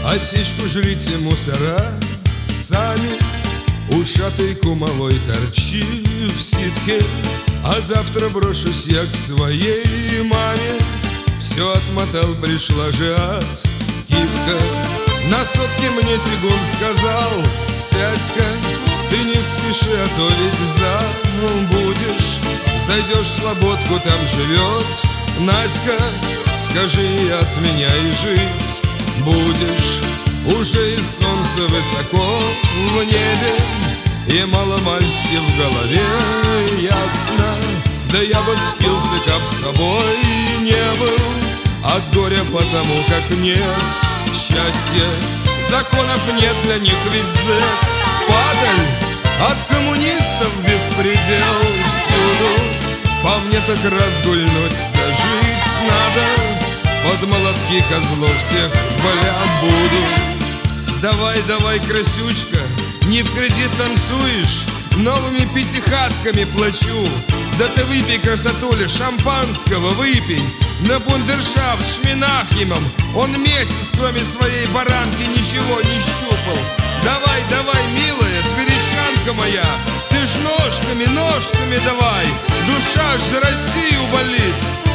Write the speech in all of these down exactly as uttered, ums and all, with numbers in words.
Осечку жрите, мусора, сами. Ушатый кумовой торчи в ситке. А завтра брошусь я к своей маме. Все отмотал, пришла же от кивка. На сотке мне тягун сказал: сядь-ка, ты не спеши, а то ведь забудешь. Зайдешь в слободку, там живет Надька. Скажи, от меня и жить будешь. Уже и солнце высоко в небе, и маломальски в голове ясно. Да я бы спился, как с тобой не был, от горя потому, как нет счастья. Законов нет для них, ведь зэк падаль, от коммунистов беспредел всюду. По мне так разгульнуть да жить надо, под молотки козлов всех воля буду. Давай, давай, красючка, не в кредит танцуешь, новыми пятихатками плачу. Да ты выпей, красотуля, шампанского выпей. На бундершафт с Шминахимом он месяц, кроме своей баранки, ничего не щупал. Давай, давай, милая, тверичанка моя, ты ж ножками, ножками давай, душа ж за Россию болит.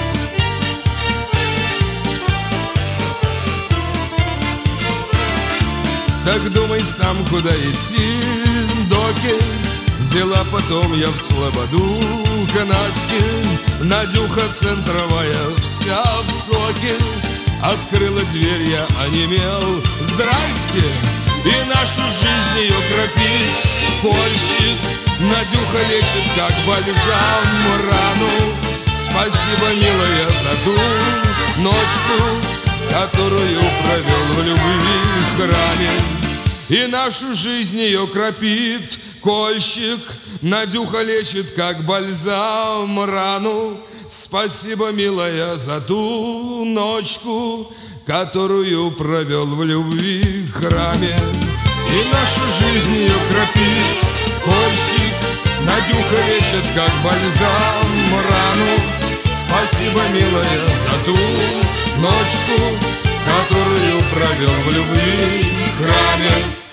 Так думай сам, куда идти, доки. Дела потом я в слободу канадский. Надюха центровая, вся в соке. Открыла дверь, я онемел. Здрасте! И нашу жизнь ее кропит кольщик. Надюха лечит, как бальзам, рану. Спасибо, милая, за ту ночку, которую провел в любви храме. И нашу жизнь ее кропит кольщик. Надюха лечит, как бальзам, рану. Спасибо, милая, за ту ночку, которую провел в любви храме. И нашу жизнь ее кропит кольщик. Надюха лечит, как бальзам, рану. Спасибо, милая, за ту ночку, которую провел в любви храме.